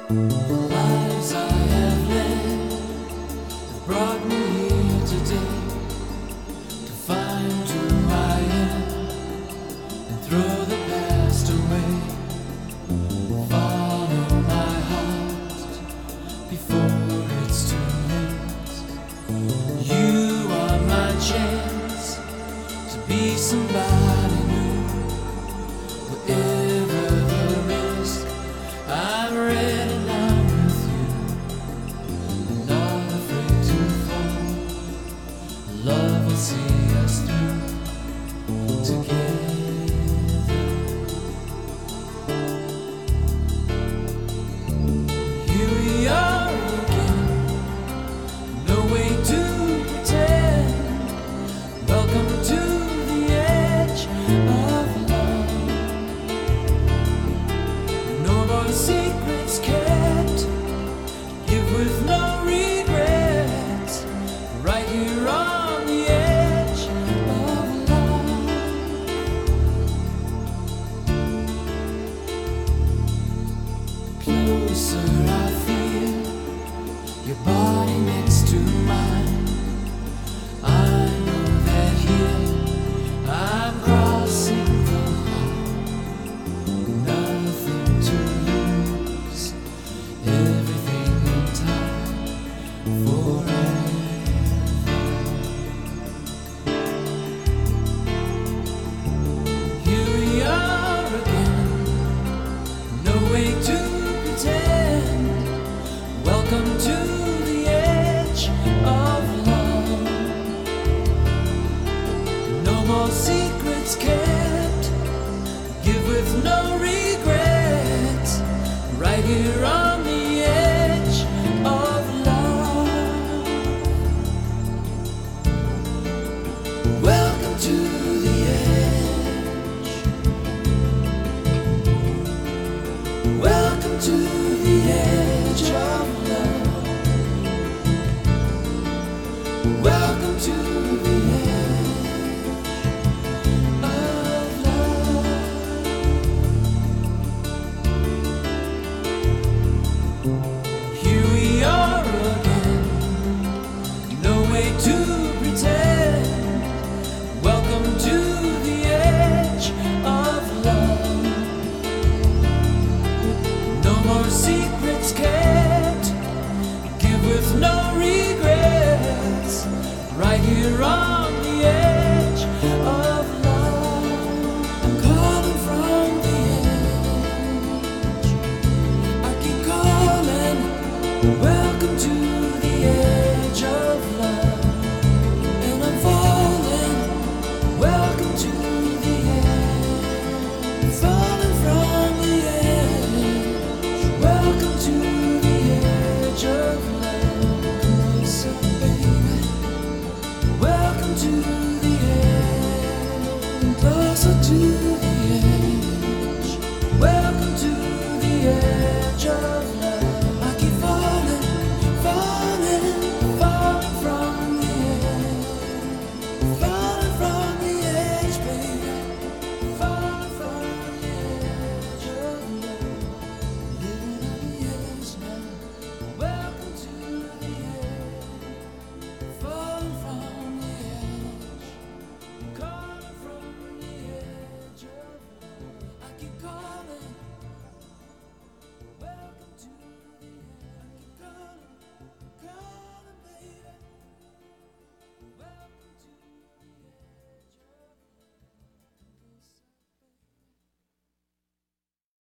Lives I have led have brought me here today to find who I am and throw the past away. Follow my heart before it's too late. You are my chance to be somebody new. Whatever the risk, I'm ready now with you. I'm not afraid to fall. Love will see us through together. Here we are again, no way to pretend. Welcome to the edge of love. No more secrets kept. Give with no regrets. Right here on the edge of love. Closer I feel, your body next to mine. I know that here I'm crossing the line. Nothing to lose, everything in time, forever. Here we are again, no way to pretend. Welcome to the edge of love. No more secrets kept. Give with no regrets. Right here on the edge of love. Welcome to the edge. Welcome to the edge of love. Welcome to the edge of love. Here we are again, no way to pretend. Welcome to the edge of love. No more secrets kept. Give with no regrets. Right here on the edge of love. I'm calling from the edge. I keep calling. Welcome to the edge of love. And I'm falling. Welcome to the edge. Falling from the edge. Welcome to the edge of love. Closer, baby. Welcome to the edge. Closer to the edge. Welcome to the edge of love. I keep falling, falling, falling from the edge. Falling from the edge, baby. Falling from the edge of love. Living on the edge now. Welcome to the edge. Falling from the edge. Calling from the edge of love. I keep calling.